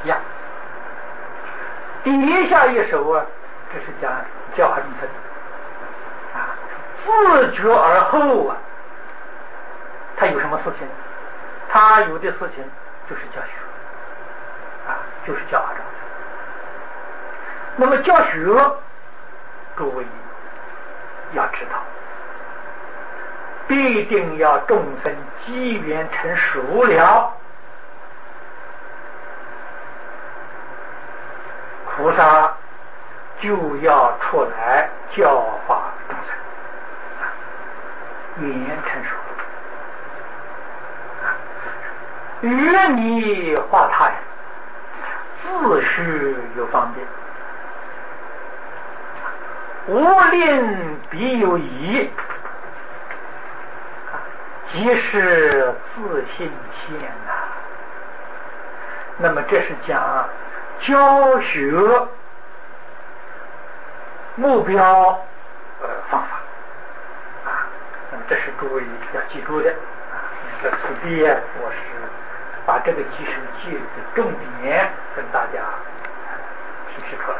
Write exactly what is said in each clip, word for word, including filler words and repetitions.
样。底下一首啊，这是讲教化众生啊，自觉而后啊，他有什么事情？他有的事情就是教学啊，就是教化众生。那么教学，诸位要知道，必定要众生机缘成熟了，菩萨就要出来教化众生，缘成熟啊，与你化他呀，自须有方便，无令必有疑，即是自性现呐、啊。那么这是讲教学目标呃方法啊，那么这是诸位要记住的啊。在此地我是把这个几首偈的重点跟大家提示出来。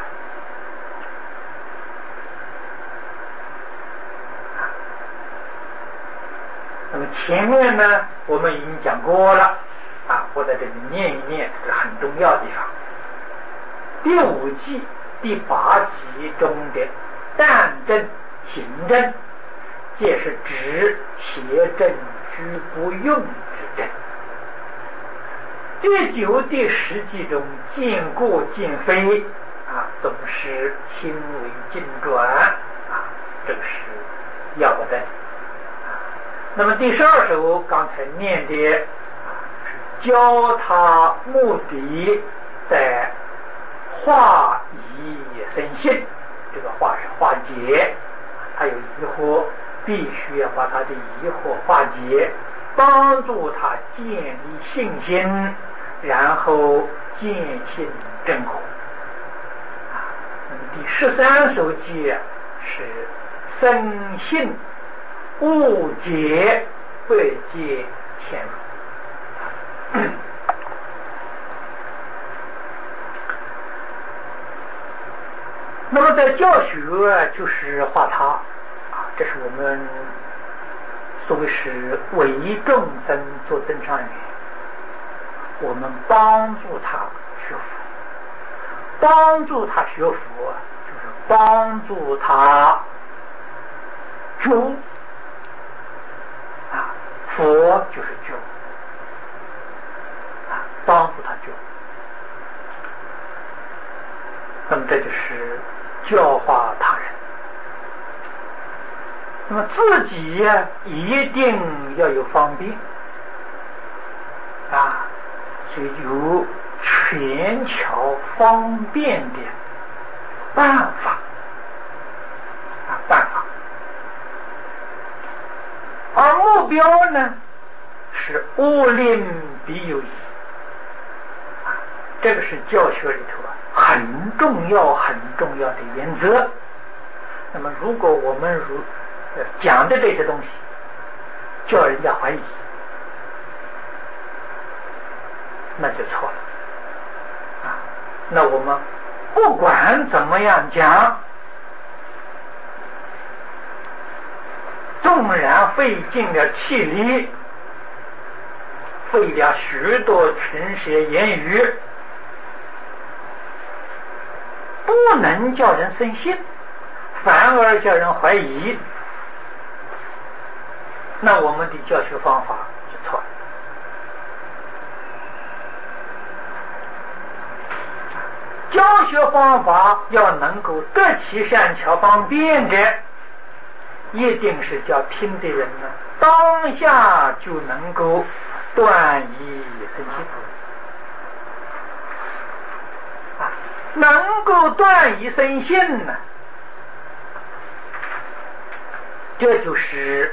那么前面呢，我们已经讲过了啊，我在这里念一念这个很重要的地方。第五偈第八集中的但正行正，皆是指邪正居不用之正。第九、第十偈中见过见非啊，总是心为境转啊，这个是要不得。那么第十二首刚才念的啊，是教他目的在化疑生信，这个化是化解，他有疑惑，必须要把他的疑惑化解，帮助他建立信心，然后见信正果啊。那么第十三首偈是生信误解不解天入。那么在教学就是化他啊，这是我们所谓是为众生做增上缘，我们帮助他学佛，帮助他学佛就是帮助他觉啊，佛就是觉啊，帮助他觉。那么这就是教化他人。那么自己呀，一定要有方便啊，所以有权巧方便的办法啊，办法。而目标呢，是无令必有疑啊，这个是教学里头啊很重要很重要的原则。那么如果我们如讲的这些东西叫人家怀疑，那就错了啊。那我们不管怎么样讲，纵然费尽了气力，费了许多唇舌言语，不能叫人生信，反而叫人怀疑，那我们的教学方法就错了。教学方法要能够得其善巧方便的，一定是叫听的人呢当下就能够断疑生信啊，能够断疑生信呢，这就是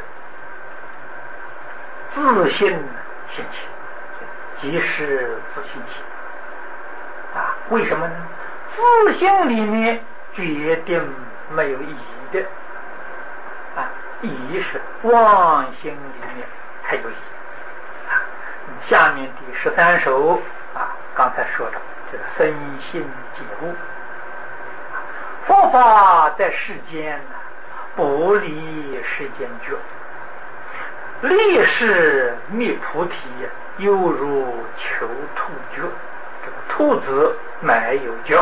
自信现起，即是自信起啊。为什么呢？自信里面决定没有疑的啊，疑是妄心里面才有疑啊。下面第十三首啊，刚才说的这个身心解悟。佛法在世间不离世间觉，立世觅菩提，犹如求兔觉。这个兔子没有觉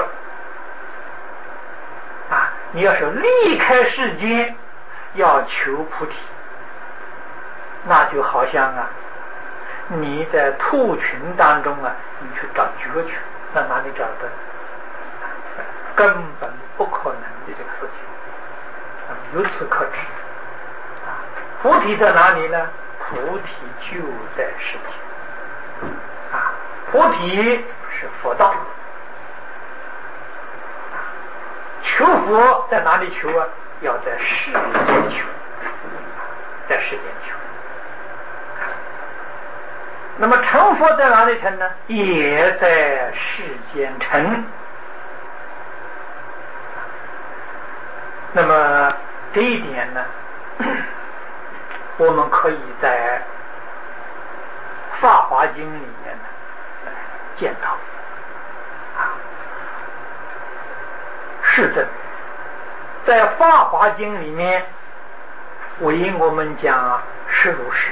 啊！你要是离开世间要求菩提，那就好像啊，你在兔群当中啊，你去找觉去，那哪里找得？根本不可能的这个事情。啊，由此可知，啊，菩提在哪里呢？菩提就在世间。啊，菩提是佛道。求佛在哪里求啊？要在世间求，在世间求。那么成佛在哪里成呢？也在世间成。那么这一点呢，我们可以在《法华经》里面呢见到。啊，是的，在《法华经》里面为我们讲实如是。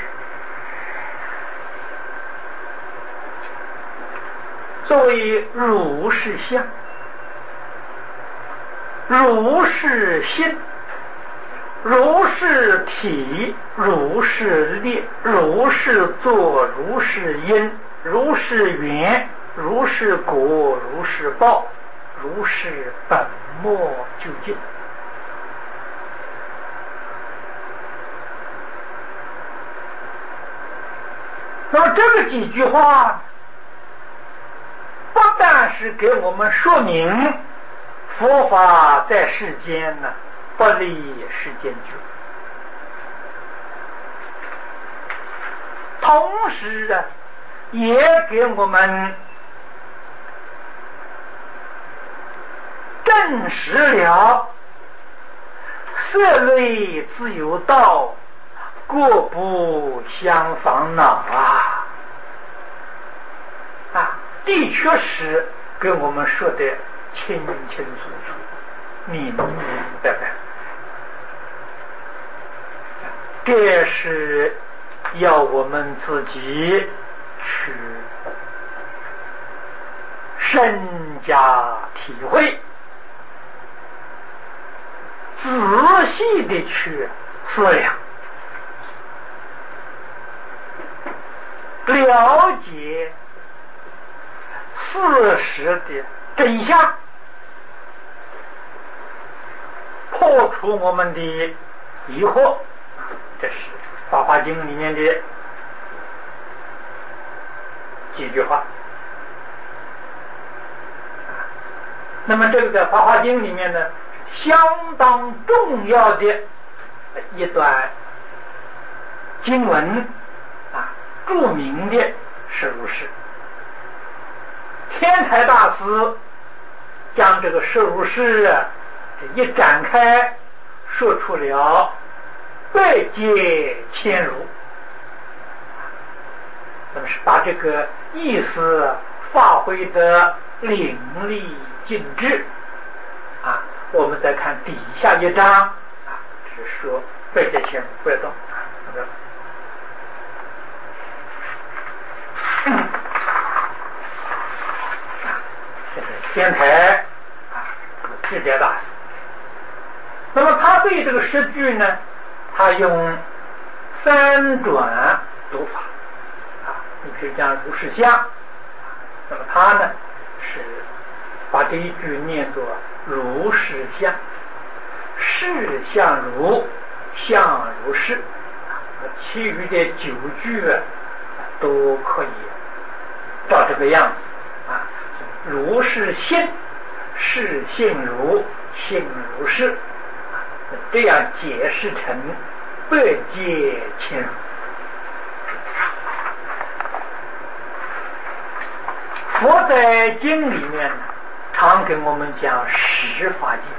作为如是相，如是心，如是体，如是力，如是作，如是因，如是缘，如是果，如是报，如是本末究竟。那么这个几句话不但是给我们说明佛法在世间呢不离世间觉，同时啊也给我们证实了色类自有道，各不相妨恼啊！啊，的确是跟我们说的清清楚楚、明明白白。这是要我们自己去深加体会，仔细的去思量，了解事实的真相，破除我们的疑惑。这是《法华经》里面的几句话。那么这个在《法华经》里面呢，相当重要的一段经文啊，著名的是如是。天台大师将这个是如是一展开，说出了百界千如，那么是把这个意思发挥得淋漓尽致啊。我们再看底下一章啊，只是说百界千如不要动啊。嗯这是天台啊，智者大师。那么他对这个诗句呢，他用三转读法啊，你比如讲如是相，那么他呢是把这一句念作如是相，是相如，相如是啊，其余的九句啊都可以照这个样子啊，如是性，是性如，性如是，这样解释成百界千如。佛在经里面常给我们讲十法界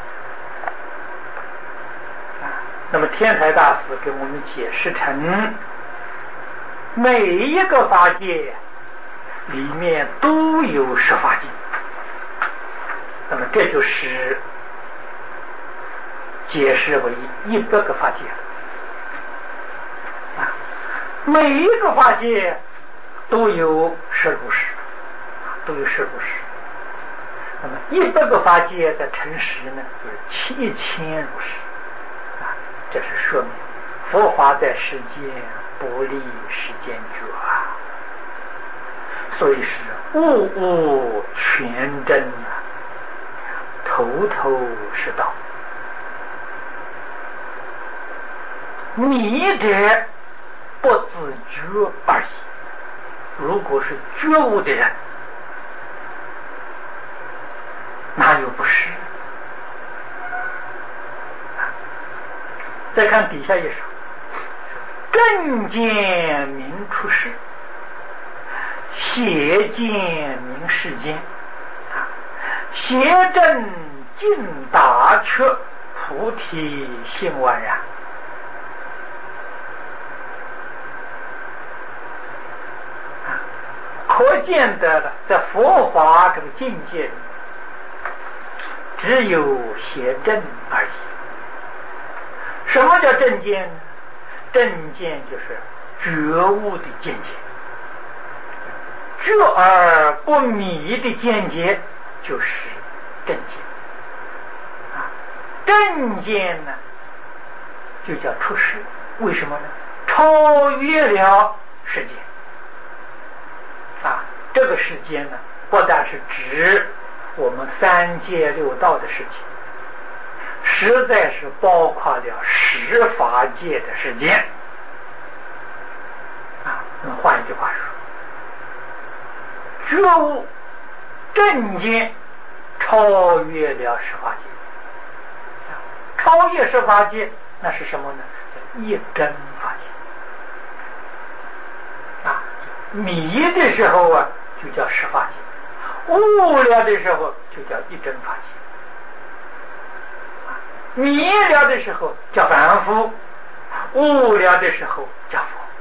啊，那么天台大师给我们解释成每一个法界里面都有十法界。那么这就是解释为一百个法界了啊！每一个法界都有十如是，都有十如是。那么一百个法界的乘十呢，就是七千如是啊！这是说明佛法在世间不离世间觉啊，所以是物物全真啊，头头是道。迷者不自觉而已。如果是觉悟的人，哪有不是？再看底下一首，正见明出世，邪见明世间，邪正尽达却，菩提心宛然。可见得了，在佛法这个境界里，只有邪正而已。什么叫正见呢？正见就是觉悟的见解，觉而不迷的见解就是正见啊。正见呢，就叫出世。为什么呢？超越了世间啊。这个世间呢，不但是指我们三界六道的世界，实在是包括了十法界的世界啊。那么换一句话说，觉悟正见超越了十法界，超越十法界那是什么呢？一真法界啊。迷的时候啊，就叫十法界；悟了的时候，就叫一真法界。迷了的时候叫凡夫，悟了的时候叫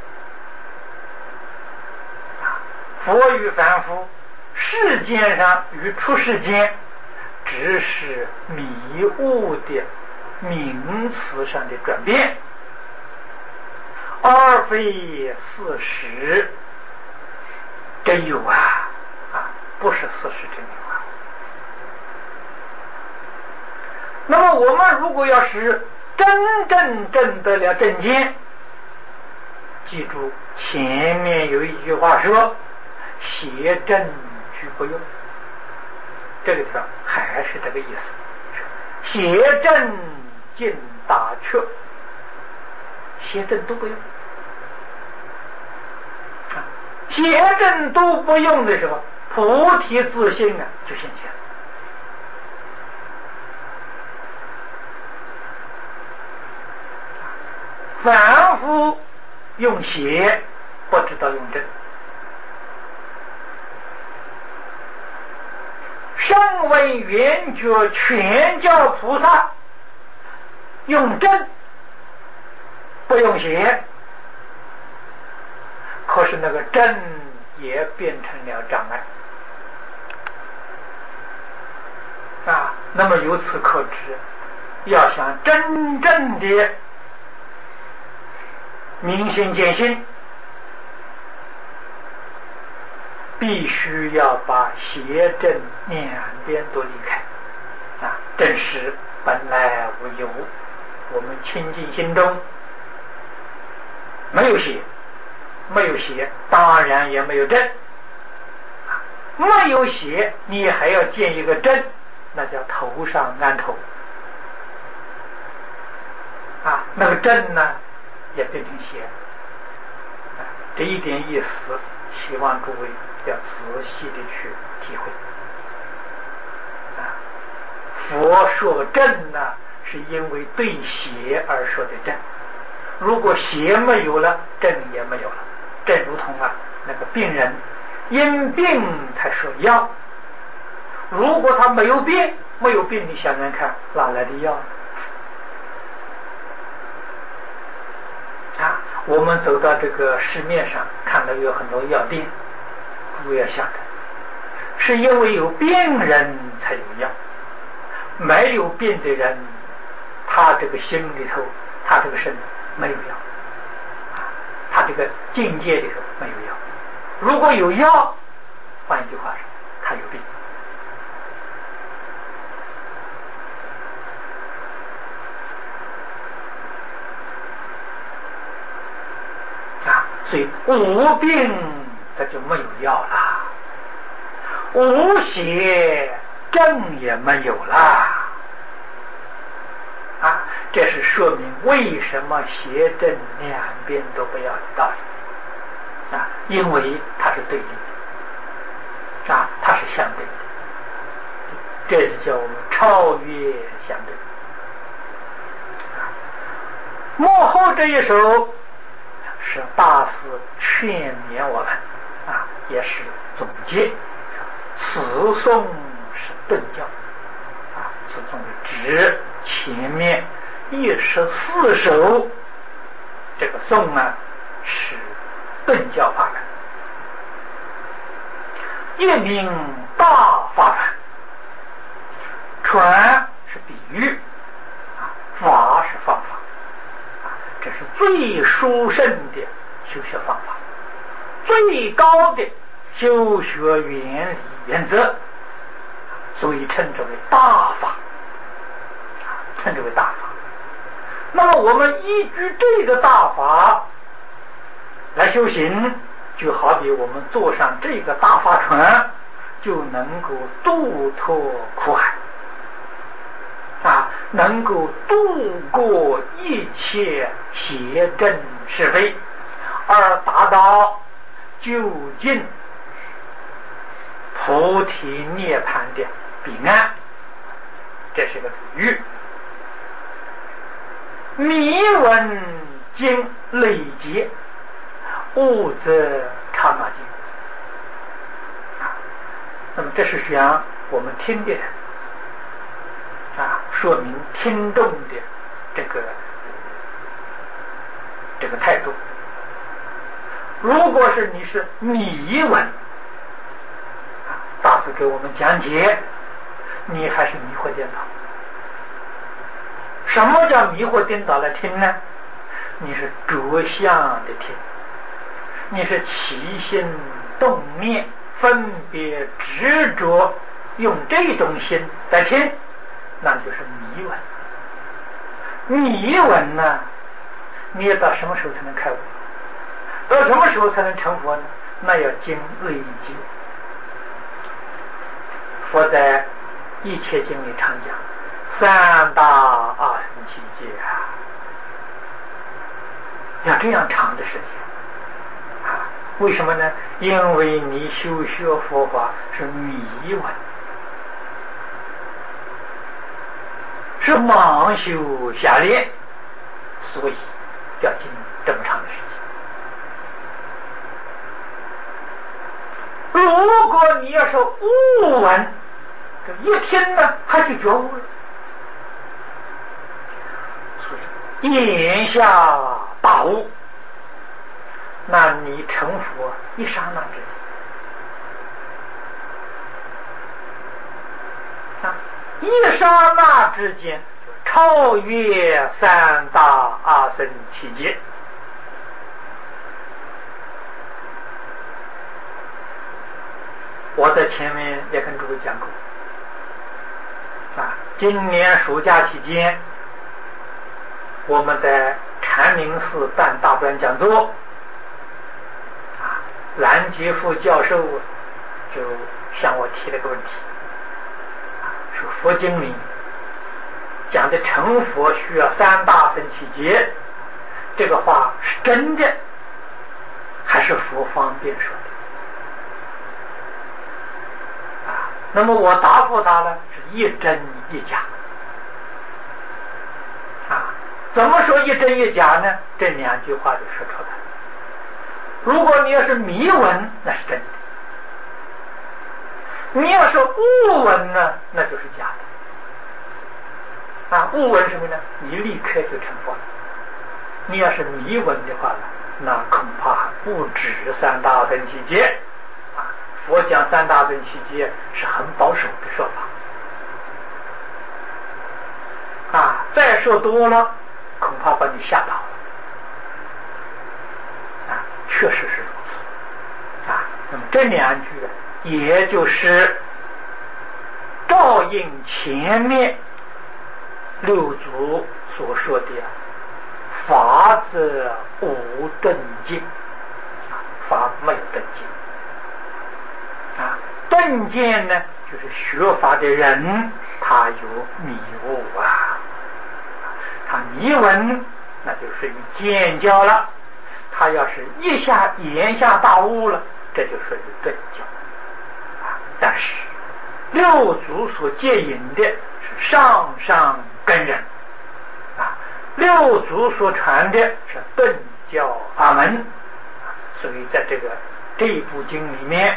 佛。佛与凡夫，世间上与出世间，只是迷悟的名词上的转变，而非事实真有啊！啊，不是事实真有啊。那么我们如果要是真正证得了正见，记住前面有一句话说：“邪正俱不用。”这个地方还是这个意思，邪正尽达却，邪正都不用。邪正都不用的时候，菩提自性啊就现前了。凡夫用邪，不知道用正。声闻缘觉全教菩萨用正，不用邪。可是那个正也变成了障碍啊！那么由此可知，要想真正的明心见性，必须要把邪正两边都离开啊！正是本来无一物，我们清净心中没有邪。没有邪，当然也没有正。没有邪，你还要建一个正，那叫头上安头啊。那个正呢，也变成邪啊。这一点意思，希望诸位要仔细的去体会啊。佛说正呢，是因为对邪而说的正。如果邪没有了，正也没有了。正如同啊，那个病人因病才说药，如果他没有病，没有病，你想想看，哪来的药啊？我们走到这个市面上，看到有很多药店， 诸位要晓得，是因为有病人才有药，没有病的人，他这个心里头，他这个身没有药，他这个境界里头没有药。如果有药，换一句话说，他有病。啊，所以无病这就没有药了，无邪症也没有了。啊，这是说明为什么邪正两边都不要的道理。啊，因为它是对立的，啊，它是相对的，这就叫我们超越相对。啊，幕后这一首是大师劝勉我们，啊，也是总结。此颂是顿教，啊，此颂指前面一十四首这个颂呢是顿教法门，一名大法传，传是比喻，啊，法是方法，啊，这是最殊胜的修学方法，最高的修学原理原则，所以称之为大法，称之为大法。那么我们依据这个大法来修行，就好比我们坐上这个大法船，就能够渡脱苦海，啊，能够度过一切邪正是非，而达到究竟菩提涅槃的彼岸。这是个比喻。迷闻经累劫，悟则刹那间。啊，那么这是讲我们听的人，啊，说明听众的这个这个态度。如果是你是迷闻，啊，大师给我们讲解，你还是迷惑颠倒。什么叫迷惑颠倒来听呢？你是着相的听，你是起心动念分别执着，用这种心来听，那就是迷闻。迷闻呢，你要到什么时候才能开悟？到什么时候才能成佛呢？那要经累积。佛在《一切经》里常讲三大阿僧祇劫啊，要这样长的时间啊？为什么呢？因为你修学佛法是迷闻，是盲修瞎练，所以要经这么长的时间。如果你要是悟闻，这一听呢，还是觉悟了。眼下大悟，那你成佛一刹那之间，啊，一刹那之间超越三大阿僧祇劫。我在前面也跟诸位讲过，啊，今年暑假期间，我们在禅明寺办大专讲座，啊，兰杰夫教授就向我提了个问题，啊，说佛经里讲的成佛需要三大僧祇劫，这个话是真的，还是佛方便说的？啊，那么我答复他呢，是一真一假。啊，怎么说一真一假呢？这两句话就说出来了。如果你要是迷闻，那是真的；你要是悟闻呢，那就是假的。啊，悟闻什么呢？你立刻就成佛了。你要是迷闻的话呢，那恐怕不止三大僧祇劫。啊， 佛讲三大乘期间是很保守的说法啊，再说多了恐怕把你吓倒了啊，确实是如此啊。那么这两句呢，也就是照应前面六祖所说的法则无顿尽啊，法没有顿尽啊，顿见呢就是学法的人他有迷雾啊，他迷闻那就属于见教了，他要是一下言下大悟了，这就属于顿教啊。但是六祖所接引的是上上根人啊，六祖所传的是顿教法门，所以在这个这一部经里面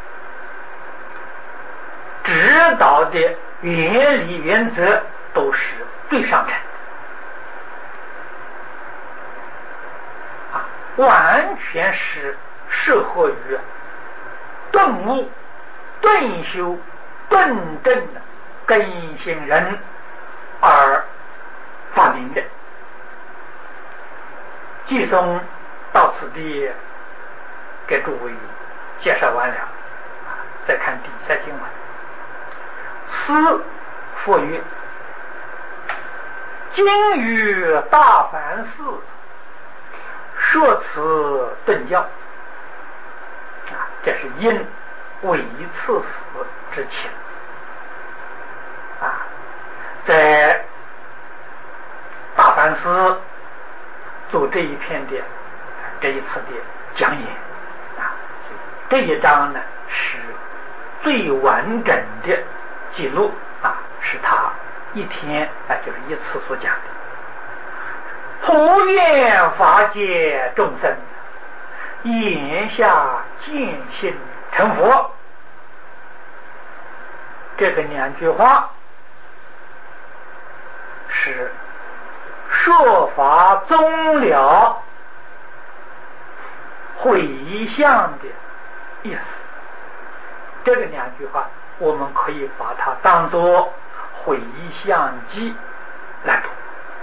指导的原理原则都是最上乘的啊，完全是适合于顿悟、顿修、顿证的根性人而发明的。季松到此地给诸位介绍完了，再看底下经文。师复曰：今于大梵寺说此顿教啊，这是因为赐死之前啊，在大梵寺做这一篇的这一次的讲演啊，这一章呢是最完整的记录啊，是他一天啊就是一次所讲的。普愿法界众生眼下见性成佛，这个两句话是说法终了回向的意思。这个两句话我们可以把它当作回向偈来读，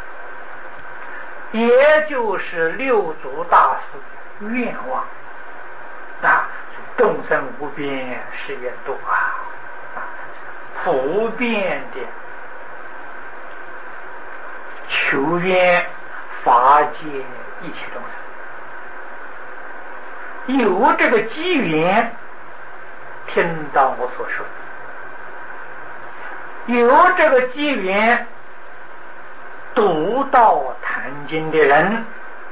也就是六祖大师的愿望啊，众生无边誓愿度啊，普遍的求愿法界一切众生，有这个机缘听到我所说的，有这个机缘读到坛经的人，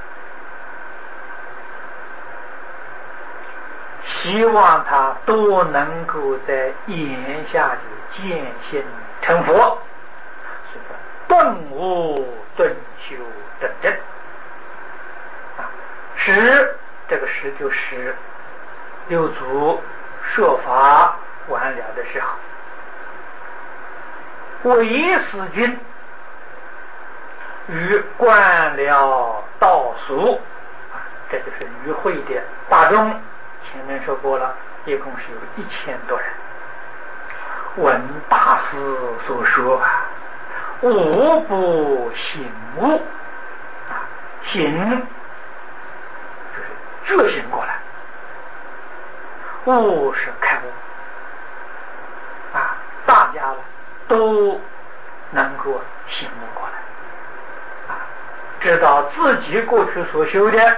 希望他都能够在眼下就见性成佛，是个顿悟顿修顿证啊。十这个十就是六祖说法完了的时候，韦师君与官僚道俗啊，这就是与会的大众，前面说过了，一共是有一千多人。闻大师所说啊，无不醒悟啊，醒就是觉醒过来，悟是开悟啊，大家呢都能够醒悟过来啊，知道自己过去所修的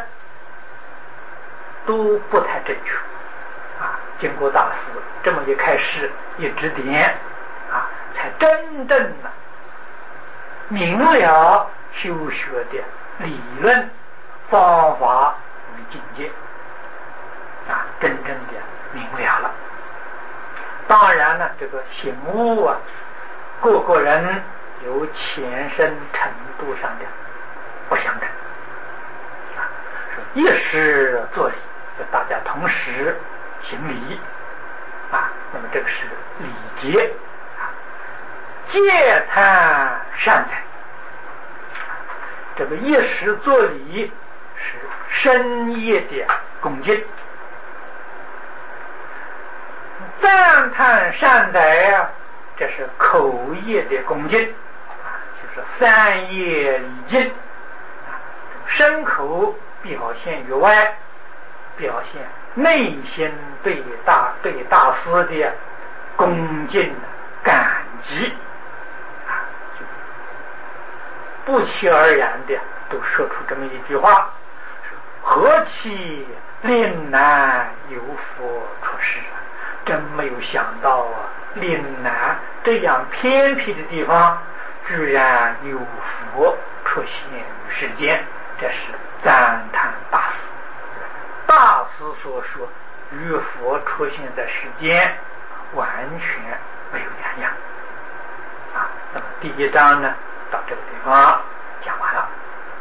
都不太正确啊，经过大师这么一开示一指点啊，才真正的明了修学的理论方法与境界啊，真正的明了了。当然呢，这个醒悟啊，各个人有浅深程度上的不相等啊，说一时作礼，就大家同时行礼啊，那么这个是礼节啊，戒贪善财，这个一时作礼是深夜的恭敬， 赞叹善哉啊，这是口业的恭敬啊，就是三业礼敬啊，身口表现于外，表现内心对大对大师的恭敬感激啊，就不期而然的都说出这么一句话：何其岭南有佛出世啊！真没有想到啊，岭南这样偏僻的地方，居然有佛出现于世间，这是赞叹大师。大师所说与佛出现在世间，完全没有两样啊。那么第一章呢，到这个地方讲完了，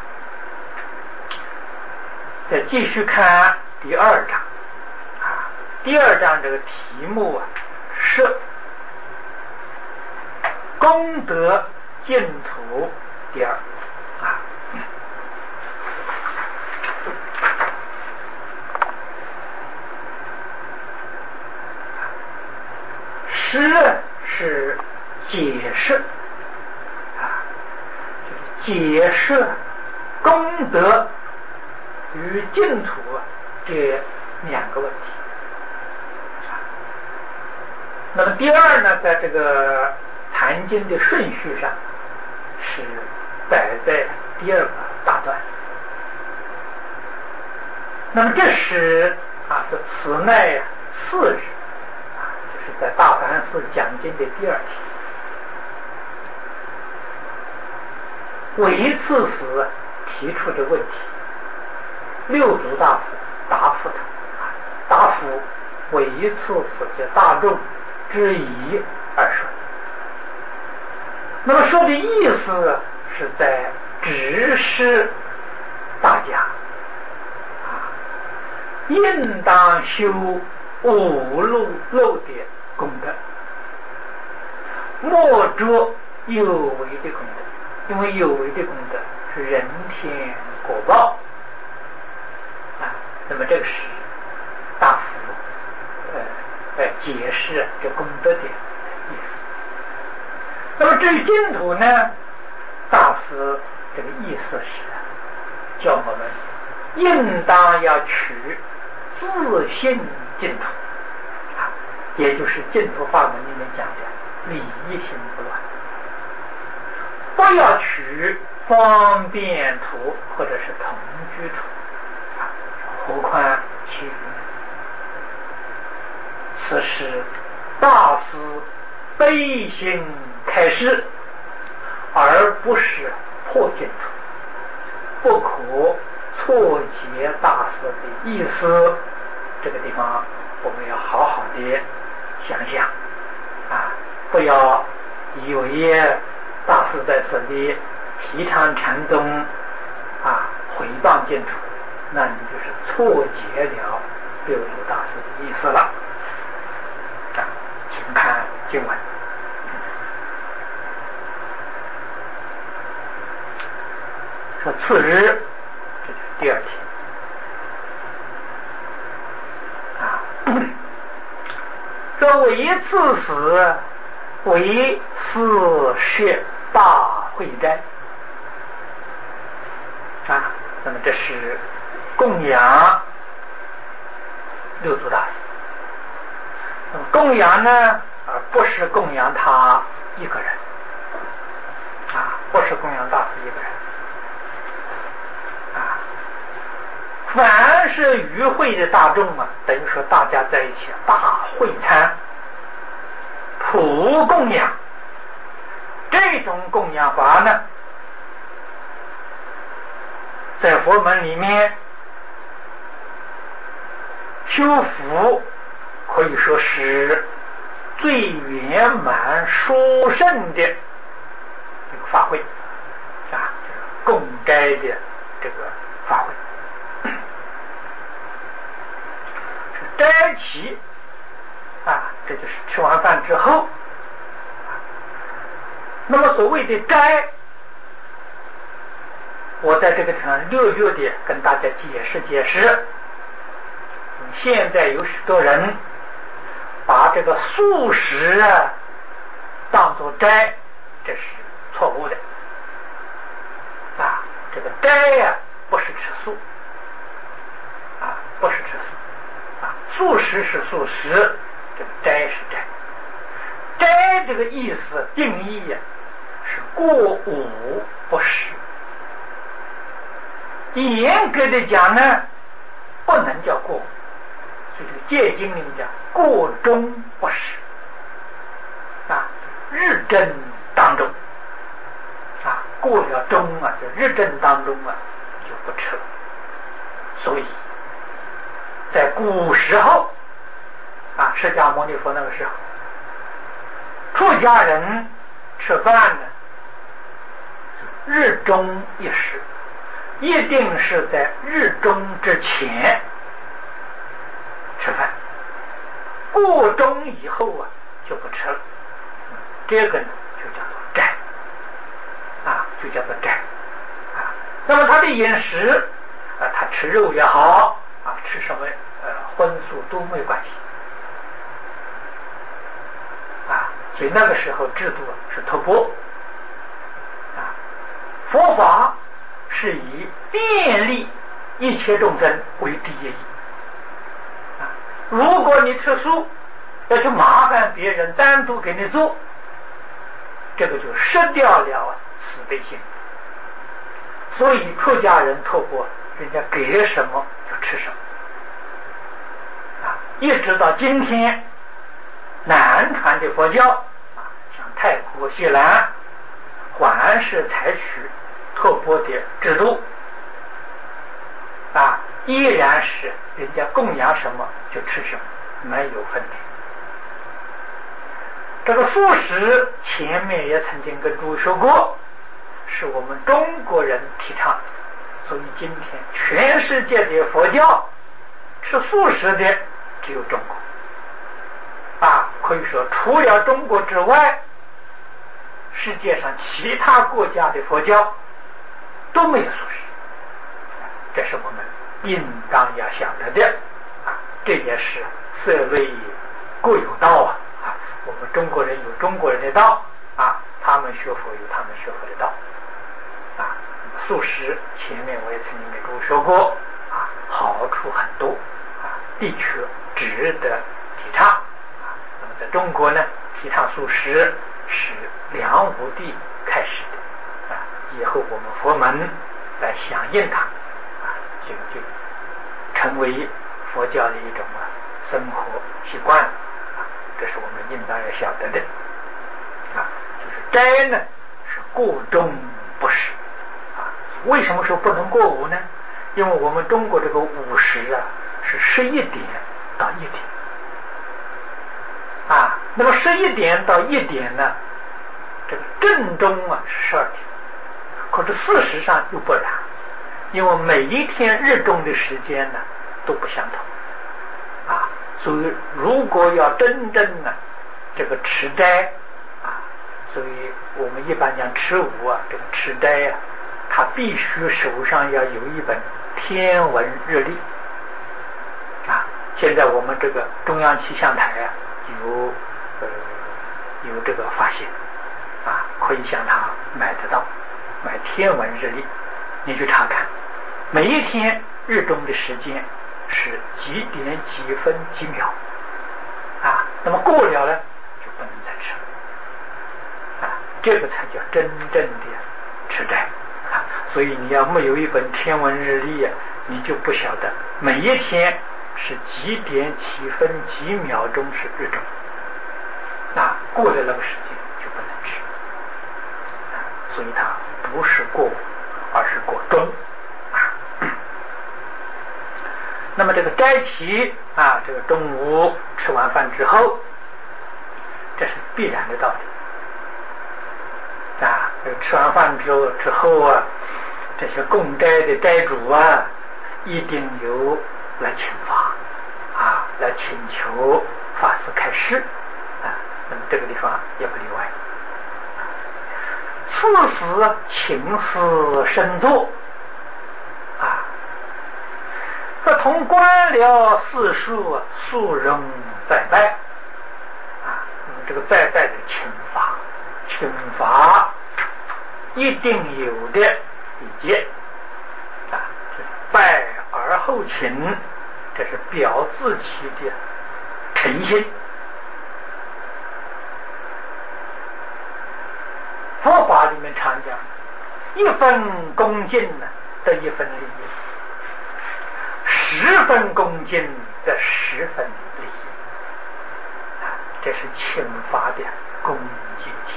再继续看第二章啊。第二章这个题目啊是功德净土第二啊。诗是解释啊，就是解释功德与净土这两个问题。那么第二呢，在这个坛经的顺序上是摆在第二个大段。那么这是啊，这此乃次日啊，就是在大梵寺讲经的第二天，唯次时提出的问题，六祖大师答复他，答复唯次时的大众之疑而说。那么说的意思是在指示大家啊，应当修五路漏的功德，莫着有为的功德，因为有为的功德是人天果报啊。那么这个是大佛呃呃解释这功德的意思。那么至于净土呢，大师这个意思是叫我们应当要取自性净土啊，也就是净土法门里面讲的理一心不乱，不要取方便土或者是同居土啊，何况其余呢？此时大师悲心开示，而不是破净土，不可错解大师的意思。这个地方我们要好好的想想啊，不要以为大师在此地提倡禅宗啊，毁谤净土，那你就是错解了六祖大师的意思了啊。请看经文。说次日，这就是第二天啊。说为次时，为四摄大会斋啊。那么这是供养六祖大师。那么供养呢，而不是供养他一个人啊，不是供养大师一个人。凡是与会的大众啊，等于说大家在一起大会餐，普供养。这种供养法呢，在佛门里面修福可以说是最圆满殊胜的一个法会啊，这个供斋的这个法会。斋期啊，这就是吃完饭之后。那么所谓的斋，我在这个地方略略的跟大家解释解释。现在有许多人把这个素食啊当作斋，这是错误的啊。这个斋呀、啊、不是吃素啊，不是吃素啊，素食是素食，这个斋是斋。斋这个意思定义呀、啊、是过午不食。严格的讲呢，不能叫过午，所以这个戒经里面讲过中不食啊，日正当中啊，过了中啊，就日正当中啊就不吃了。所以在古时候啊，释迦牟尼佛那个时候，出家人吃饭呢，日中一食，一定是在日中之前吃饭，过中以后啊就不吃了。这个呢就叫做斋啊，就叫做斋啊。那么他的饮食啊，他吃肉也好啊，吃什么呃荤素都没关系啊。所以那个时候制度是托钵啊，佛法是以便利一切众生为第一义啊。如果你吃素，要去麻烦别人单独给你做，这个就失掉了慈悲心。所以出家人托钵，人家给什么就吃什么啊。一直到今天，南传的佛教啊，像泰国、西兰，还是采取托钵的制度啊，依然是人家供养什么就吃什么，没有分别。这个素食前面也曾经跟诸位说过，是我们中国人提倡，所以今天全世界的佛教吃素食的只有中国啊，可以说除了中国之外，世界上其他国家的佛教都没有素食，这是我们应当要晓得的啊。这也是色类各有道啊。我们中国人有中国人的道啊，他们学佛有他们学佛的道啊。素食前面我也曾经给诸位说过啊，好处很多啊，的确值得提倡啊。那么在中国呢，提倡素食是梁武帝开始的啊，以后我们佛门来响应它啊，这个就成为佛教的一种啊生活习惯。这是我们应当要晓得的啊，就是斋呢是过中不食啊。为什么说不能过午呢？因为我们中国这个午时啊是十一点到一点啊，那么十一点到一点呢，这个正中啊是十二点，可是事实上又不然，因为每一天日中的时间呢都不相同啊。所以如果要真正的这个持斋啊，所以我们一般讲持午啊，这个持斋啊，他必须手上要有一本天文日历啊。现在我们这个中央气象台啊有呃有这个发现啊，可以向他买得到，买天文日历，你去查看每一天日中的时间是几点几分几秒啊，那么过了呢就不能再吃了啊，这个才叫真正的吃斋啊。所以你要没有一本天文日历啊，你就不晓得每一天是几点几分几秒钟是日中，那过了那个时间就不能吃啊。所以它不是过午，而是过中啊。那么这个斋期啊，这个中午吃完饭之后，这是必然的道理啊。这个吃完饭之后之后啊，这些供斋的斋主啊，一定有来请法啊，来请求法师开示啊。那么这个地方也不例外。此时请示深坐啊。不同官僚世庶，庶人在拜这个再带着轻罚，轻罚一定有的礼节啊，拜而后请，这是表自己的诚心。佛法里面常讲，一分恭敬呢得一分利益，十分恭敬得十分利益，啊，这是请法的恭敬心。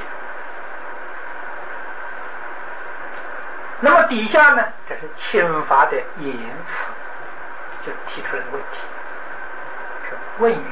那么底下呢，这是请法的言辞，就提出了问题，是问语：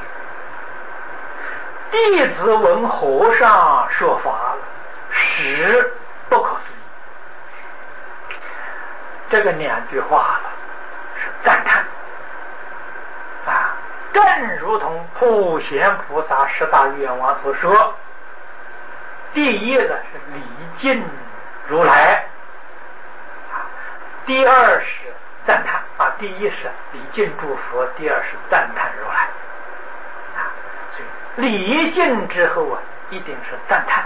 弟子闻和尚说法了，实不可思议。这个两句话了是赞叹啊，正如同普贤菩萨十大愿望所说，第一呢是礼敬如来啊，第二是赞叹啊，第一是礼敬诸佛，第二是赞叹如来啊，所以礼敬之后啊，一定是赞叹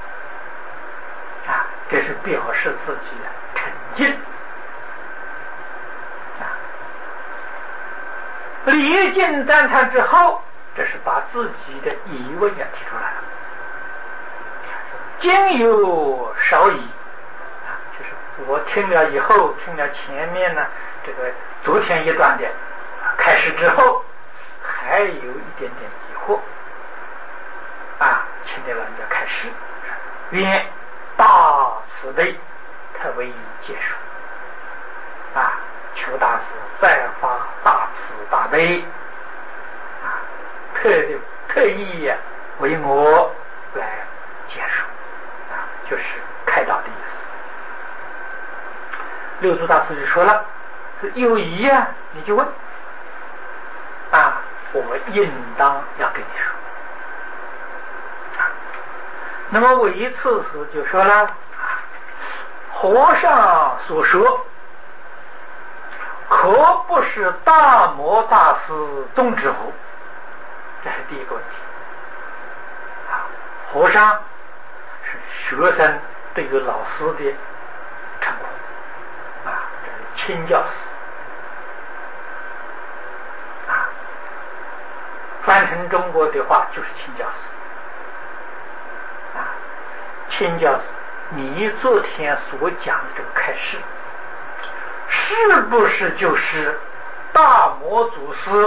啊，这是表示自己的诚敬啊。礼敬赞叹之后，这是把自己的疑问也提出来了。今有少矣啊，就是我听了以后，听了前面呢这个昨天一段的开始之后，还有一点点疑惑啊，请你老人家开示，愿大慈悲特为解说啊，求大师再发大慈大悲啊，特地特意为我来解说啊，就是开导的意思。六祖大师就说了，说有疑啊你就问啊，我应当要跟你说。那么韦刺史就说了，和尚所说可不是大摩大师宗旨乎？这是第一个问题啊。和尚是学生对于老师的称呼啊，这是亲教师啊，翻成中国的话就是亲教师。亲教师，你昨天所讲的这个开示，是不是就是大摩祖师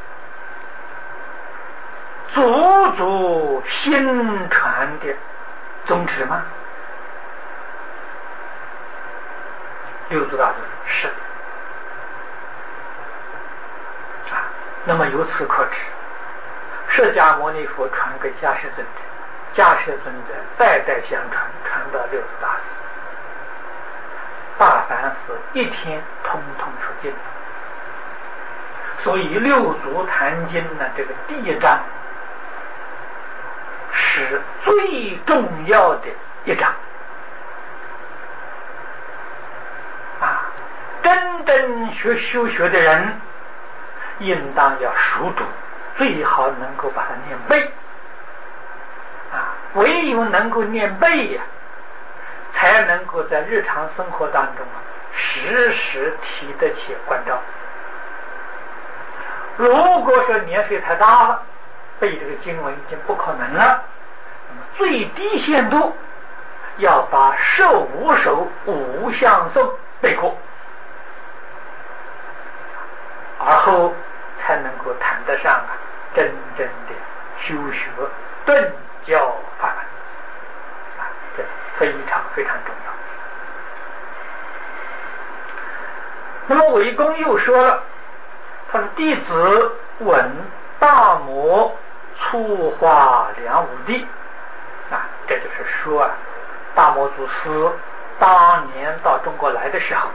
祖祖心传的宗旨吗？六祖大师是的啊。那么由此可知，释迦牟尼佛传给迦叶尊者，迦叶尊者代代相传，传到六祖大师，大梵寺一天通通出尽。所以六祖坛经呢，这个第一章是最重要的一章啊！真正学修学的人，应当要熟读，最好能够把它念背。啊，唯有能够念背呀，才能够在日常生活当中啊，时时提得起关照。如果说年岁太大了，背这个经文已经不可能了，那么最低限度要把十五首五相颂背过，而后才能够谈得上啊真正的修学顿教法门啊，这非常非常重要。那么韦公又说了，他说弟子闻大摩初化梁武帝啊，这就是说啊，大摩祖师当年到中国来的时候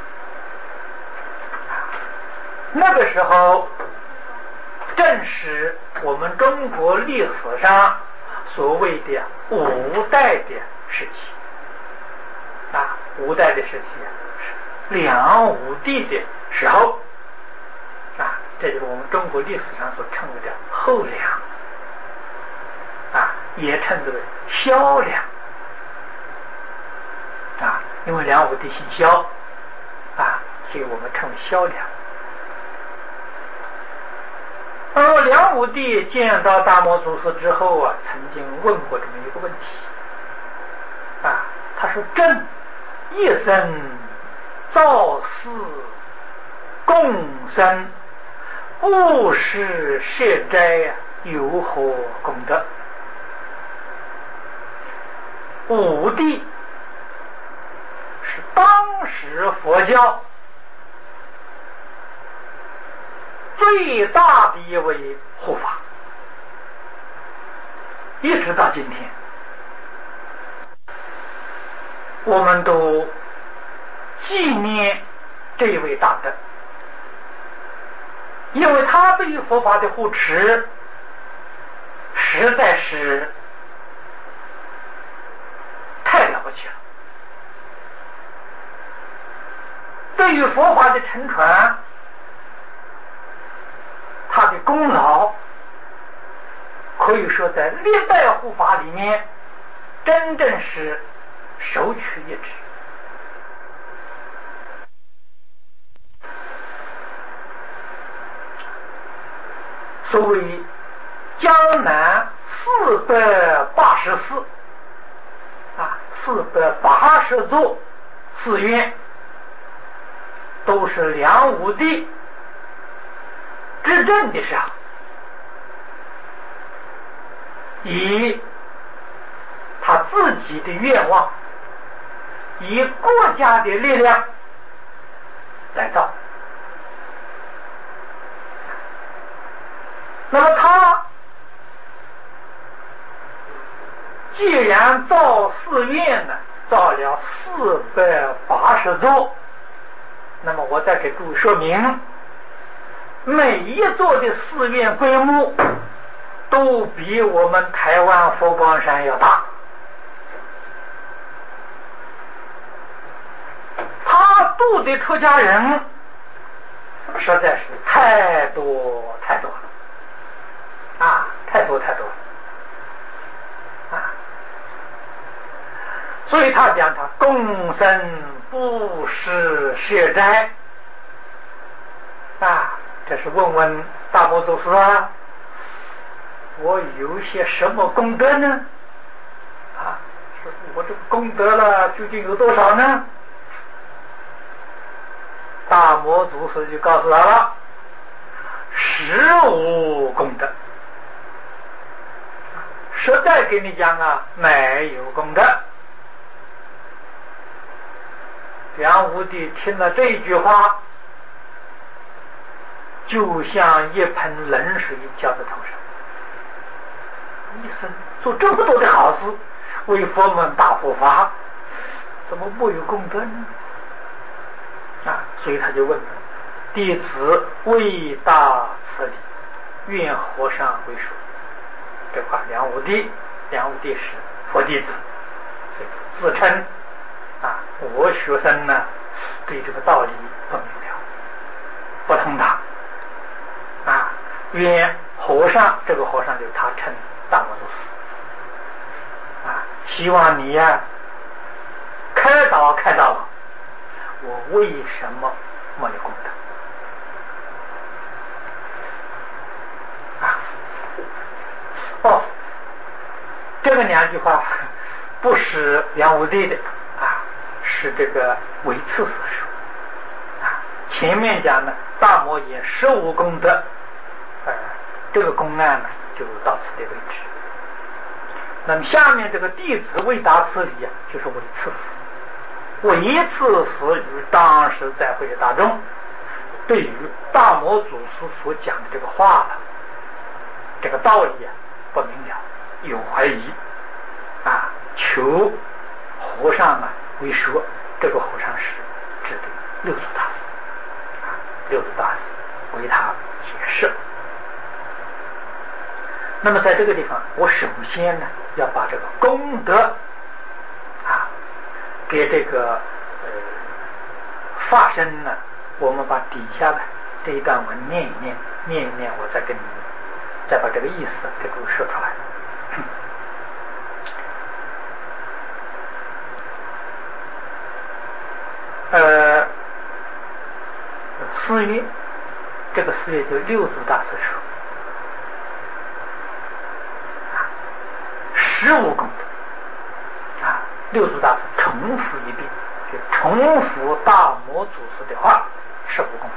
啊，那个时候正是我们中国历史上所谓的五代的时期啊，五代的时期是梁武帝的时候啊，这就是我们中国历史上所称为的后梁啊。 也称之为萧梁啊，因为梁武帝姓萧啊，所以我们称为萧梁。而梁武帝见到大摩祖师之后啊，曾经问过这么一个问题啊，他说：“朕一生造寺供僧，布施设斋呀，有何功德？”武帝是当时佛教最大的一位护法，一直到今天，我们都纪念这一位大德，因为他对于佛法的护持实在是太了不起了，对于佛法的承传，他的功劳可以说在历代护法里面真正是首屈一指。所谓江南四百八十寺啊，四百八十座寺院都是梁武帝执政的时候以他自己的愿望，以国家的力量来造。那么他既然造寺院呢，造了四百八十座，那么我再给诸位说明，每一座的寺院规模都比我们台湾佛光山要大。他度的出家人实在是太多太多了啊，太多太多了啊！所以他讲他供僧布施设斋啊，这是问问大摩祖师啊，我有些什么功德呢？啊，说我这个功德了，究竟有多少呢？大摩祖师就告诉他了，实无功德。实在给你讲啊，没有功德。梁武帝听了这句话，就像一盆冷水浇在头上。一生做这么多的好事，为佛门大护法，怎么没有功德呢？啊，所以他就问了：弟子为大慈礼，愿和尚为说。这话梁武帝，梁武帝是佛弟子，所以自称啊，我学生呢对这个道理不明了，不通达啊，愿和尚，这个和尚就是他称大摩祖师啊，希望你呀、啊、开导开导了我为什么没有功德啊？哦，这个两句话不是梁武帝的啊，是这个韦刺史说啊。前面讲呢，大摩也实无功德，呃，这个公案呢就到此的为止。那么下面这个弟子为大慈礼啊，就是韦刺史。韦刺史与当时在会的大众，对于大摩祖师所讲的这个话，这个道理啊不明了，有怀疑啊，求和尚啊为说，这个和尚是指的六祖大师啊，六祖大师为他解释。那么在这个地方，我首先呢要把这个功德啊给这个呃发生呢，我们把底下的这一段文念一念，念一念，我再跟你再把这个意思给诸位说出来。 四月，这个四月就六祖大师说，啊，十无功德啊。六祖大师重复一遍，就重复大摩祖师的话，十无功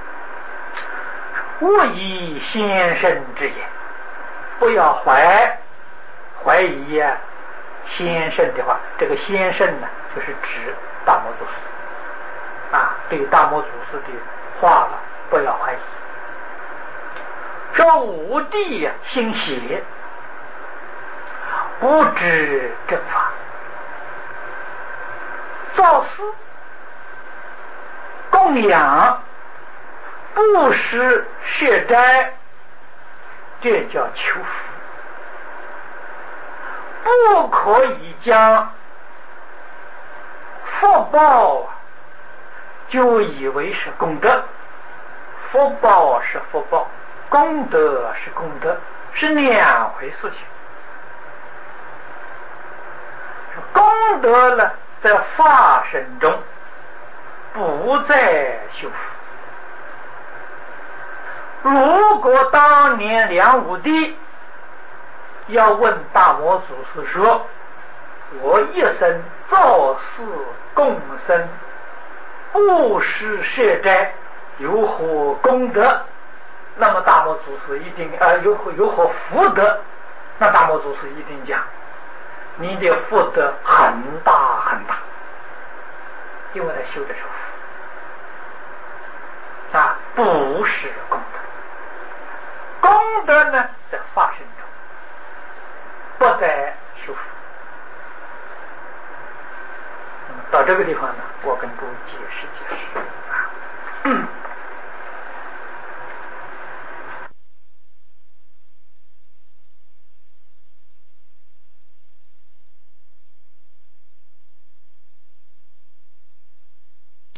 德。勿以先生之言，不要怀怀疑呀、啊。先生的话，这个先生呢，就是指大摩祖师啊。对大摩祖师的话了，不要怀疑。说武帝呀、啊，心邪，不知正法，造寺、供养、布施、设斋，这叫求福。不可以将福报就以为是功德，福报是福报，功德是功德，是两回事情。功德呢，在法身中，不在修福。如果当年梁武帝要问大摩祖师说，我一生造寺供僧、布施设斋，有何功德？那么大摩祖师一定呃有何有何福德？那大摩祖师一定讲，你的福德很大很大，因为他修的是福啊，不是功德。功德呢，在法身中，不在修福。那么到这个地方呢，我跟各位解释解释。